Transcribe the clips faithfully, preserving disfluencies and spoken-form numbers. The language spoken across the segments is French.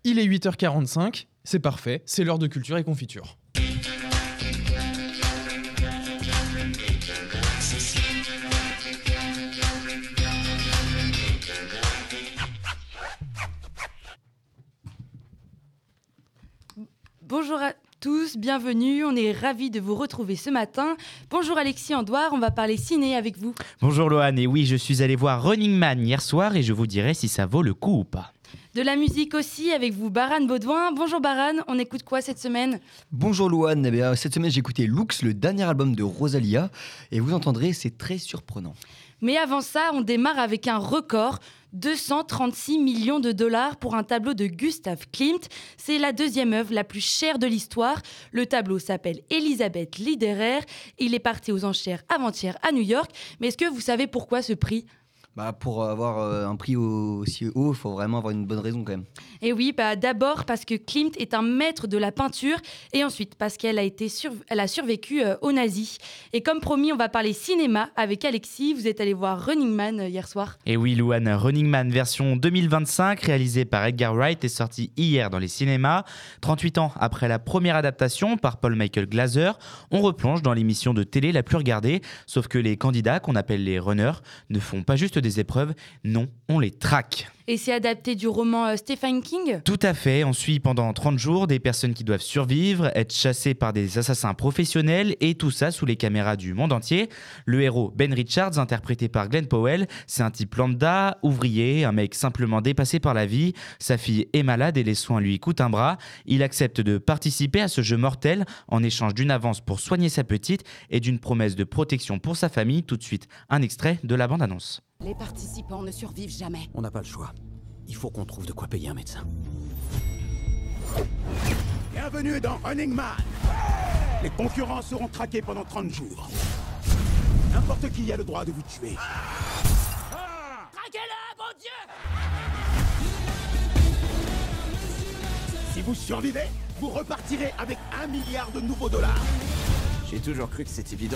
Il est huit heures quarante-cinq, c'est parfait, c'est l'heure de culture et confiture. Bonjour à tous, bienvenue, on est ravis de vous retrouver ce matin. Bonjour Alexis Andoire, on va parler ciné avec vous. Bonjour Loane, et oui, je suis allé voir Running Man hier soir et je vous dirai si ça vaut le coup ou pas. De la musique aussi avec vous, Baran Baudouin. Bonjour Baran, on écoute quoi cette semaine ? Bonjour Louane, eh bien, cette semaine j'ai écouté Lux, le dernier album de Rosalia, et vous entendrez, c'est très surprenant. Mais avant ça, on démarre avec un record, deux cent trente-six millions de dollars pour un tableau de Gustav Klimt. C'est la deuxième œuvre la plus chère de l'histoire. Le tableau s'appelle Elisabeth littéraire. Il est parti aux enchères avant-hier à New York. Mais est-ce que vous savez pourquoi ce prix ? Bah, pour avoir euh, un prix aussi haut, il faut vraiment avoir une bonne raison quand même. Et oui, bah, d'abord parce que Klimt est un maître de la peinture et ensuite parce qu'elle a, été sur... Elle a survécu euh, aux nazis. Et comme promis, on va parler cinéma avec Alexis. Vous êtes allé voir Running Man euh, hier soir. Et oui, Louane, Running Man version deux mille vingt-cinq, réalisé par Edgar Wright, est sorti hier dans les cinémas. trente-huit ans après la première adaptation par Paul Michael Glaser, on replonge dans l'émission de télé la plus regardée, sauf que les candidats, qu'on appelle les runners, ne font pas juste des épreuves, non, on les traque. Et c'est adapté du roman euh, Stephen King ? Tout à fait, on suit pendant trente jours des personnes qui doivent survivre, être chassées par des assassins professionnels et tout ça sous les caméras du monde entier. Le héros Ben Richards, interprété par Glenn Powell, c'est un type lambda, ouvrier, un mec simplement dépassé par la vie. Sa fille est malade et les soins lui coûtent un bras. Il accepte de participer à ce jeu mortel en échange d'une avance pour soigner sa petite et d'une promesse de protection pour sa famille. Tout de suite, un extrait de la bande-annonce. Les participants ne survivent jamais. On n'a pas le choix. Il faut qu'on trouve de quoi payer un médecin. Bienvenue dans Running Man. Les concurrents seront traqués pendant trente jours. N'importe qui a le droit de vous tuer. Ah Traquez-le, bon Dieu! Si vous survivez, vous repartirez avec un milliard de nouveaux dollars. J'ai toujours cru que c'était évident.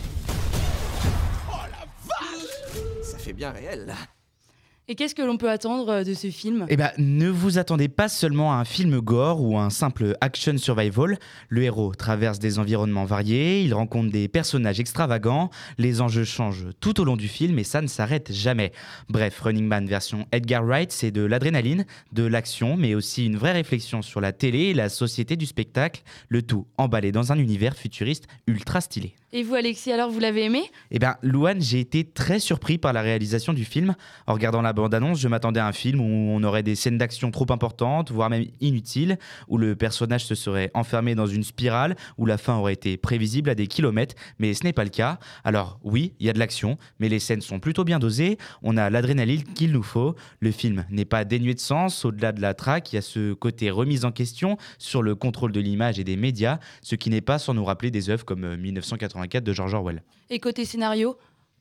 Oh la vache! Ça fait bien réel, là. Et qu'est-ce que l'on peut attendre de ce film ? Eh ben, ne vous attendez pas seulement à un film gore ou un simple action survival. Le héros traverse des environnements variés, il rencontre des personnages extravagants, les enjeux changent tout au long du film et ça ne s'arrête jamais. Bref, Running Man version Edgar Wright, c'est de l'adrénaline, de l'action, mais aussi une vraie réflexion sur la télé et la société du spectacle, le tout emballé dans un univers futuriste ultra stylé. Et vous Alexis, alors vous l'avez aimé ? Eh bien, Louane, j'ai été très surpris par la réalisation du film. En regardant la bande-annonce, je m'attendais à un film où on aurait des scènes d'action trop importantes, voire même inutiles, où le personnage se serait enfermé dans une spirale, où la fin aurait été prévisible à des kilomètres, mais ce n'est pas le cas. Alors oui, il y a de l'action, mais les scènes sont plutôt bien dosées, on a l'adrénaline qu'il nous faut. Le film n'est pas dénué de sens, au-delà de la traque, il y a ce côté remise en question sur le contrôle de l'image et des médias, ce qui n'est pas sans nous rappeler des œuvres comme dix-neuf cent quatre-vingt-quatre de George Orwell. Et côté scénario ?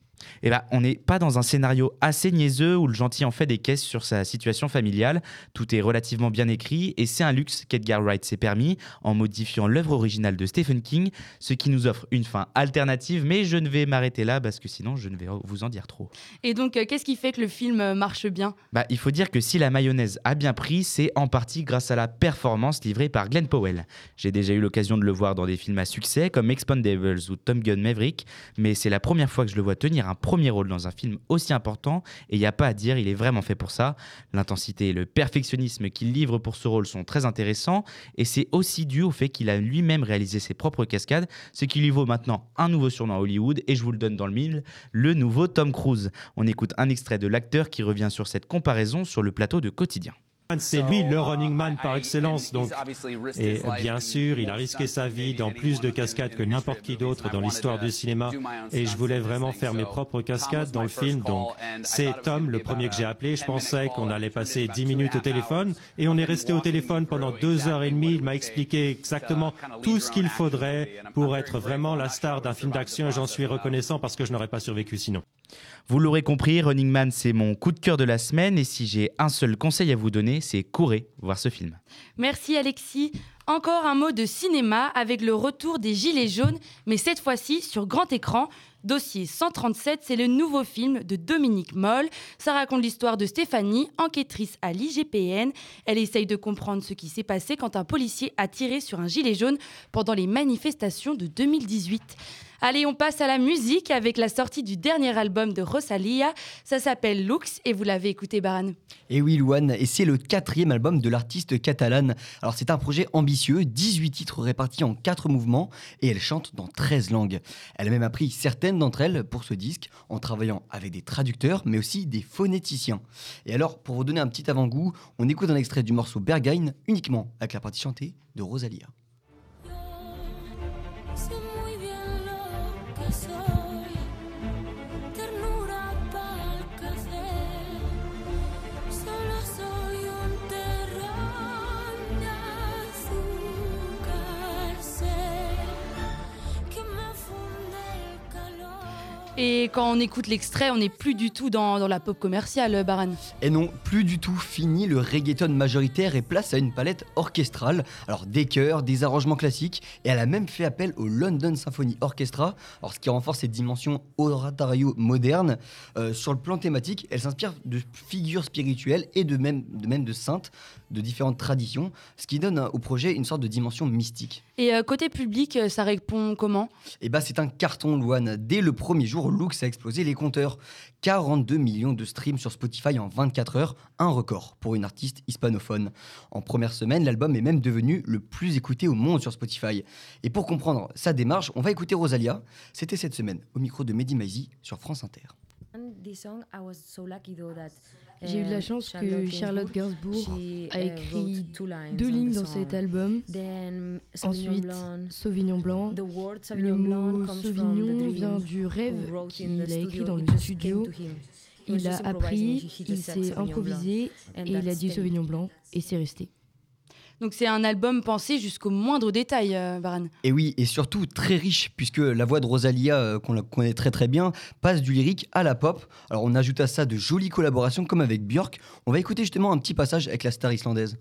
Eh ben, on n'est pas dans un scénario assez niaiseux où le gentil en fait des caisses sur sa situation familiale. Tout est relativement bien écrit et c'est un luxe qu'Edgar Wright s'est permis en modifiant l'œuvre originale de Stephen King, ce qui nous offre une fin alternative, mais je ne vais m'arrêter là parce que sinon je ne vais vous en dire trop. Et donc, euh, qu'est-ce qui fait que le film euh, marche bien ? Bah, il faut dire que si la mayonnaise a bien pris, c'est en partie grâce à la performance livrée par Glenn Powell. J'ai déjà eu l'occasion de le voir dans des films à succès comme Expendables ou Top Gun Maverick, mais c'est la première fois que je le vois tenir un premier rôle dans un film aussi important et il n'y a pas à dire, il est vraiment fait pour ça. L'intensité et le perfectionnisme qu'il livre pour ce rôle sont très intéressants et c'est aussi dû au fait qu'il a lui-même réalisé ses propres cascades, ce qui lui vaut maintenant un nouveau surnom à Hollywood et je vous le donne dans le mille, le nouveau Tom Cruise. On écoute un extrait de l'acteur qui revient sur cette comparaison sur le plateau de Quotidien. C'est lui le running man par excellence, donc. Et bien sûr, il a risqué sa vie dans plus de cascades que n'importe qui d'autre dans l'histoire du cinéma. Et je voulais vraiment faire mes propres cascades dans le film, donc c'est Tom, le premier que j'ai appelé. Je pensais qu'on allait passer dix minutes au téléphone, et on est resté au téléphone pendant deux heures et demie. Il m'a expliqué exactement tout ce qu'il faudrait pour être vraiment la star d'un film d'action, et j'en suis reconnaissant parce que je n'aurais pas survécu sinon. Vous l'aurez compris, Running Man, c'est mon coup de cœur de la semaine et si j'ai un seul conseil à vous donner, c'est courez voir ce film. Merci Alexis. Encore un mot de cinéma avec le retour des Gilets jaunes, mais cette fois-ci sur grand écran. Dossier cent trente-sept, c'est le nouveau film de Dominique Moll. Ça raconte l'histoire de Stéphanie, enquêtrice à l'I G P N. Elle essaye de comprendre ce qui s'est passé quand un policier a tiré sur un gilet jaune pendant les manifestations de deux mille dix-huit. Allez, on passe à la musique avec la sortie du dernier album de Rosalía. Ça s'appelle Lux et vous l'avez écouté, Baran. Et oui, Louane, et c'est le quatrième album de l'artiste catalane. Alors c'est un projet ambitieux, dix-huit titres répartis en quatre mouvements et elle chante dans treize langues. Elle a même appris certaines d'entre elles pour ce disque en travaillant avec des traducteurs mais aussi des phonéticiens. Et alors, pour vous donner un petit avant-goût, on écoute un extrait du morceau Berghain uniquement avec la partie chantée de Rosalía. Et quand on écoute l'extrait, on n'est plus du tout dans, dans la pop commerciale, Baran. Et non, plus du tout. Fini le reggaeton majoritaire et place à une palette orchestrale. Alors des chœurs, des arrangements classiques. Et elle a même fait appel au London Symphony Orchestra, alors, ce qui renforce ses dimensions oratorio modernes. Euh, sur le plan thématique, elle s'inspire de figures spirituelles et de même, de même de saintes de différentes traditions, ce qui donne au projet une sorte de dimension mystique. Et euh, côté public, ça répond comment ? Eh ben, c'est un carton, Louane. Dès le premier jour, Lux a explosé les compteurs. quarante-deux millions de streams sur Spotify en vingt-quatre heures, un record pour une artiste hispanophone. En première semaine, l'album est même devenu le plus écouté au monde sur Spotify. Et pour comprendre sa démarche, on va écouter Rosalía. C'était cette semaine au micro de Mehdi Maizi sur France Inter. J'ai eu de la chance que Charlotte Gainsbourg a écrit deux lignes dans cet album. Ensuite, Sauvignon Blanc. Le mot Sauvignon vient du rêve qu'il a écrit dans le studio. Il a appris, il s'est improvisé et il a dit Sauvignon Blanc et c'est resté. Donc c'est un album pensé jusqu'au moindre détail, euh, Baran. Et oui, et surtout très riche, puisque la voix de Rosalía, euh, qu'on la connaît très très bien, passe du lyrique à la pop. Alors on ajoute à ça de jolies collaborations comme avec Björk. On va écouter justement un petit passage avec la star islandaise.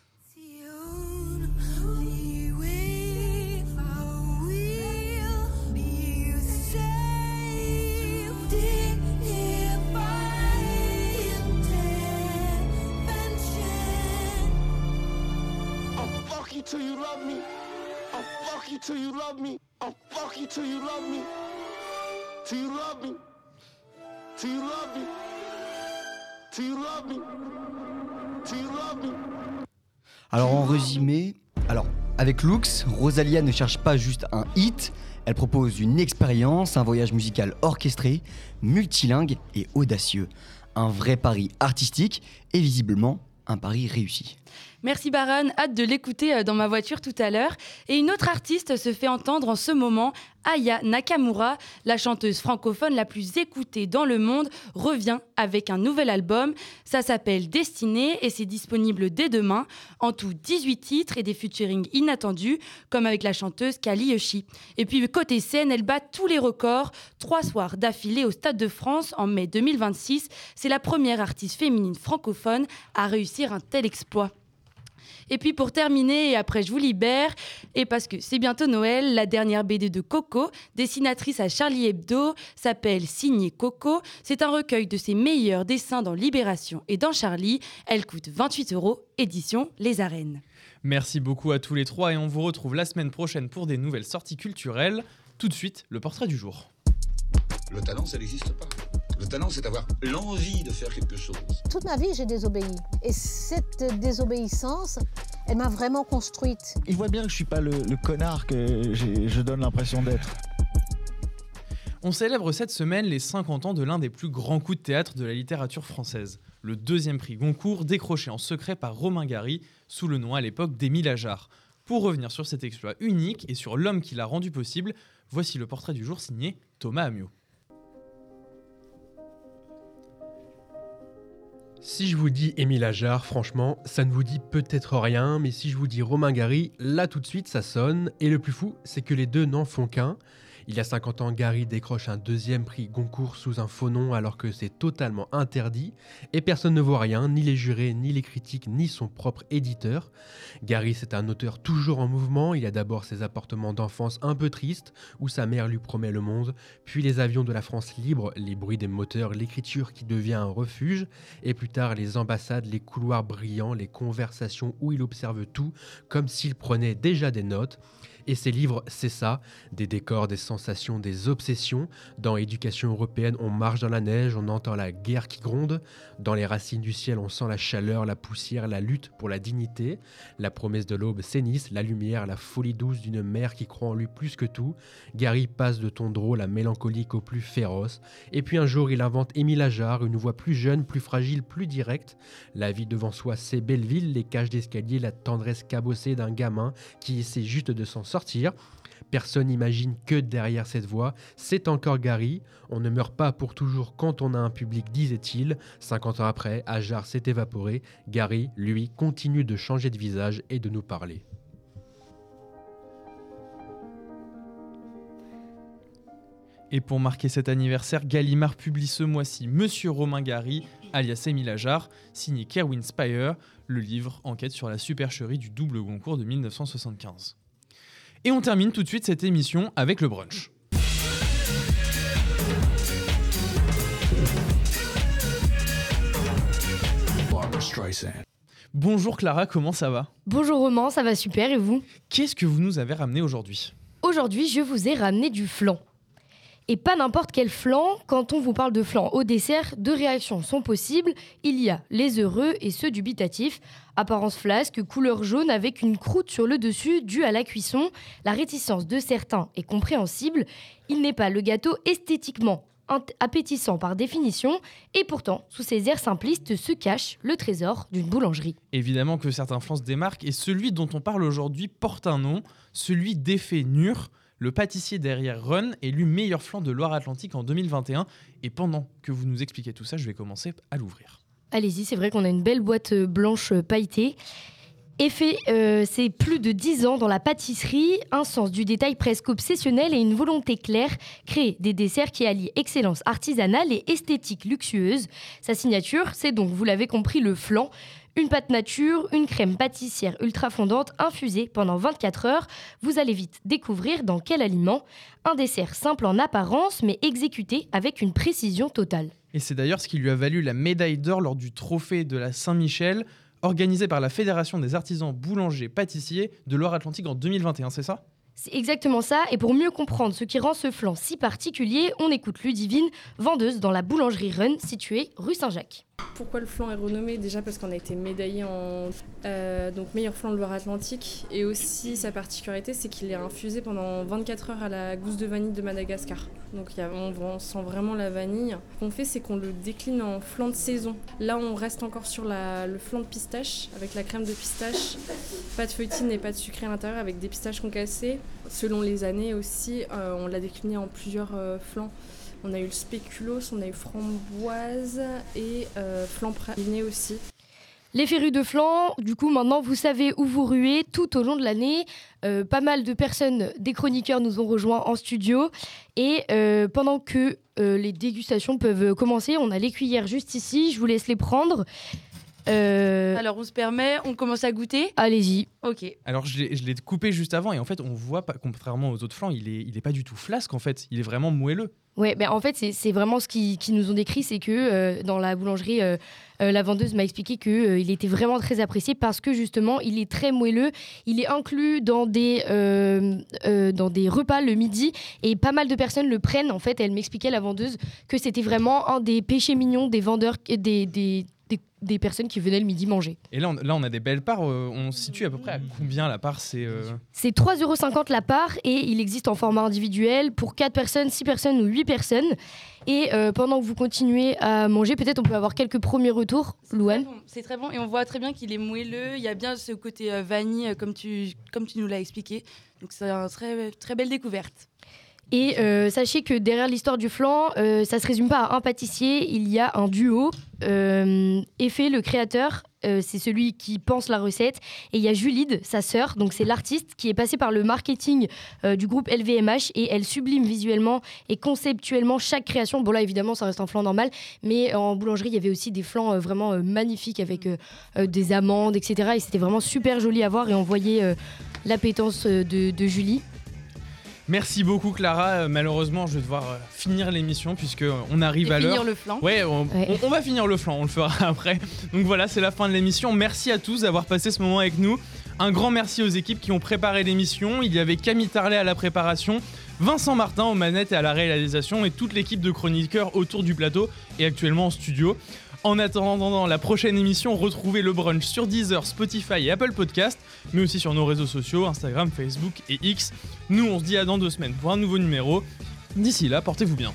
Till you love me, I'll fuck you till you love me, I'll fuck you till you love me, till you love me, till you love me, till you love me, till you love me. Alors en résumé, alors avec Lux, Rosalía ne cherche pas juste un hit, elle propose une expérience, un voyage musical orchestré, multilingue et audacieux. Un vrai pari artistique et visiblement un pari réussi. Merci Baran, hâte de l'écouter dans ma voiture tout à l'heure. Et une autre artiste se fait entendre en ce moment, Aya Nakamura, la chanteuse francophone la plus écoutée dans le monde, revient avec un nouvel album. Ça s'appelle Destinée et c'est disponible dès demain. En tout, dix-huit titres et des featuring inattendus, comme avec la chanteuse Kali Yoshi. Et puis côté scène, elle bat tous les records. Trois soirs d'affilée au Stade de France en mai deux mille vingt-six. C'est la première artiste féminine francophone à réussir un tel exploit. Et puis pour terminer, et après je vous libère, et parce que c'est bientôt Noël, la dernière B D de Coco, dessinatrice à Charlie Hebdo, s'appelle Signé Coco. C'est un recueil de ses meilleurs dessins dans Libération et dans Charlie. Elle coûte vingt-huit euros, édition Les Arènes. Merci beaucoup à tous les trois et on vous retrouve la semaine prochaine pour des nouvelles sorties culturelles. Tout de suite, le portrait du jour. Le talent, ça n'existe pas. Le talent, c'est d'avoir l'envie de faire quelque chose. Toute ma vie, j'ai désobéi. Et cette désobéissance, elle m'a vraiment construite. Il voit bien que je ne suis pas le, le connard que je donne l'impression d'être. On célèbre cette semaine les cinquante ans de l'un des plus grands coups de théâtre de la littérature française. Le deuxième prix Goncourt, décroché en secret par Romain Gary, sous le nom à l'époque d'Émile Ajar. Pour revenir sur cet exploit unique et sur l'homme qui l'a rendu possible, voici le portrait du jour signé Thomas Amiot. Si je vous dis Émile Ajar, franchement, ça ne vous dit peut-être rien, mais si je vous dis Romain Gary, là tout de suite ça sonne. Et le plus fou, c'est que les deux n'en font qu'un. Il y a cinquante ans, Gary décroche un deuxième prix Goncourt sous un faux nom alors que c'est totalement interdit et personne ne voit rien, ni les jurés, ni les critiques, ni son propre éditeur. Gary, c'est un auteur toujours en mouvement. Il a d'abord ses appartements d'enfance un peu tristes où sa mère lui promet le monde, puis les avions de la France libre, les bruits des moteurs, l'écriture qui devient un refuge, et plus tard les ambassades, les couloirs brillants, les conversations où il observe tout comme s'il prenait déjà des notes. Et ces livres, c'est ça, des décors, des sensations, des obsessions. Dans Éducation européenne, on marche dans la neige, on entend la guerre qui gronde. Dans Les Racines du ciel, on sent la chaleur, la poussière, la lutte pour la dignité. La promesse de l'aube s'hennisse, la lumière, la folie douce d'une mère qui croit en lui plus que tout. Gary passe de ton drôle à mélancolique au plus féroce. Et puis un jour, il invente Émile Ajar, une voix plus jeune, plus fragile, plus directe. La vie devant soi, c'est Belleville, les cages d'escalier, la tendresse cabossée d'un gamin qui essaie juste de s'en sortir. Personne n'imagine que derrière cette voix, c'est encore Gary. On ne meurt pas pour toujours quand on a un public, disait-il. cinquante ans après, Ajar s'est évaporé. Gary, lui, continue de changer de visage et de nous parler. Et pour marquer cet anniversaire, Gallimard publie ce mois-ci Monsieur Romain Gary, alias Émile Ajar, signé Kerwin Spire, le livre enquête sur la supercherie du double Goncourt de mille neuf cent soixante-quinze. Et on termine tout de suite cette émission avec le brunch. Bonjour Clara, comment ça va ? Bonjour Romain, ça va super et vous ? Qu'est-ce que vous nous avez ramené aujourd'hui ? Aujourd'hui, je vous ai ramené du flan. Et pas n'importe quel flan. Quand on vous parle de flan au dessert, deux réactions sont possibles. Il y a les heureux et ceux dubitatifs. Apparence flasque, couleur jaune avec une croûte sur le dessus due à la cuisson. La réticence de certains est compréhensible. Il n'est pas le gâteau esthétiquement appétissant par définition. Et pourtant, sous ces airs simplistes se cache le trésor d'une boulangerie. Évidemment que certains flans se démarquent et celui dont on parle aujourd'hui porte un nom, celui d'Effet Nur. Le pâtissier derrière Run, élu meilleur flan de Loire-Atlantique en deux mille vingt et un. Et pendant que vous nous expliquez tout ça, je vais commencer à l'ouvrir. Allez-y, c'est vrai qu'on a une belle boîte blanche pailletée. Effet, euh, c'est plus de dix ans dans la pâtisserie, un sens du détail presque obsessionnel et une volonté claire, créer des desserts qui allient excellence artisanale et esthétique luxueuse. Sa signature, c'est donc, vous l'avez compris, le flan. Une pâte nature, une crème pâtissière ultra fondante infusée pendant vingt-quatre heures. Vous allez vite découvrir dans quel aliment. Un dessert simple en apparence, mais exécuté avec une précision totale. Et c'est d'ailleurs ce qui lui a valu la médaille d'or lors du trophée de la Saint-Michel, organisé par la Fédération des artisans boulangers pâtissiers de Loire-Atlantique en deux mille vingt et un, c'est ça ? C'est exactement ça, et pour mieux comprendre ce qui rend ce flan si particulier, on écoute Ludivine, vendeuse dans la boulangerie Run, située rue Saint-Jacques. Pourquoi le flan est renommé ? Déjà parce qu'on a été médaillé en euh, donc meilleur flan de Loire-Atlantique, et aussi sa particularité c'est qu'il est infusé pendant vingt-quatre heures à la gousse de vanille de Madagascar. Donc y a, on, on sent vraiment la vanille. Ce qu'on fait, c'est qu'on le décline en flan de saison. Là on reste encore sur la, le flan de pistache avec la crème de pistache, pâte feuilletine et pâte sucrée à l'intérieur avec des pistaches concassées. Selon les années aussi, euh, on l'a décliné en plusieurs euh, flans. On a eu le spéculoos, on a eu framboise et euh, flan praliné aussi. Les férus de flan, du coup maintenant vous savez où vous ruez tout au long de l'année. Euh, pas mal de personnes, des chroniqueurs nous ont rejoints en studio. Et euh, pendant que euh, les dégustations peuvent commencer, on a les cuillères juste ici, je vous laisse les prendre. Euh... Alors on se permet, on commence à goûter. Allez-y. Ok. Alors je l'ai, je l'ai coupé juste avant et en fait on voit, pas, contrairement aux autres flans, il est, il est pas du tout flasque en fait, il est vraiment moelleux. Ouais, ben en fait c'est, c'est vraiment ce qu'ils qui nous ont décrit, c'est que euh, dans la boulangerie, euh, euh, la vendeuse m'a expliqué qu'il euh, était vraiment très apprécié parce que justement il est très moelleux, il est inclus dans des, euh, euh, dans des repas le midi et pas mal de personnes le prennent en fait. Elle m'expliquait, la vendeuse, que c'était vraiment un des péchés mignons des vendeurs, des, des, des, des personnes qui venaient le midi manger. Et là on, là, on a des belles parts. Euh, on se situe à peu près à combien la part c'est, euh... c'est trois euros cinquante la part et il existe en format individuel pour quatre personnes, six personnes ou huit personnes. Et euh, pendant que vous continuez à manger, peut-être on peut avoir quelques premiers retours. C'est Louane. Très bon. C'est très bon et on voit très bien qu'il est moelleux. Il y a bien ce côté euh, vanille euh, comme tu, comme tu nous l'as expliqué. Donc c'est une très, très belle découverte. Et euh, sachez que derrière l'histoire du flan, euh, ça se résume pas à un pâtissier, il y a un duo. Euh, Effet, le créateur, euh, c'est celui qui pense la recette. Et il y a Julide, sa sœur, donc c'est l'artiste qui est passée par le marketing euh, du groupe L V M H et elle sublime visuellement et conceptuellement chaque création. Bon là évidemment ça reste un flan normal, mais en boulangerie il y avait aussi des flans euh, vraiment euh, magnifiques avec euh, euh, des amandes, et cetera. Et c'était vraiment super joli à voir et on voyait euh, l'appétence euh, de, de Julie. Merci beaucoup Clara, euh, malheureusement je vais devoir euh, finir l'émission puisque euh, on arrive Et à l'heure. finir le flan. Ouais, on, Ouais. on- on va finir le flan, on le fera après. Donc voilà, c'est la fin de l'émission. Merci à tous d'avoir passé ce moment avec nous. Un grand merci aux équipes qui ont préparé l'émission. Il y avait Camille Tarlet à la préparation, Vincent Martin aux manettes et à la réalisation et toute l'équipe de chroniqueurs autour du plateau et actuellement en studio. En attendant la prochaine émission, retrouvez le brunch sur Deezer, Spotify et Apple Podcast, mais aussi sur nos réseaux sociaux, Instagram, Facebook et X. Nous, on se dit à dans deux semaines pour un nouveau numéro. D'ici là, portez-vous bien.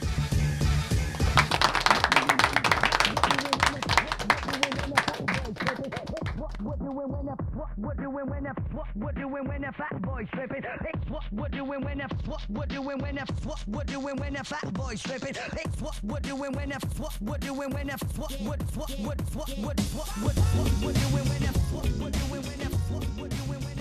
What doing when the what what doing when the what what doing when the fat boy stripping? It's what what doing when the what what doing when the what what doing when the fat boy stripping? It's what what doing when the what what doing when the what what what what what what what what what doing when the what what doing when the what what doing when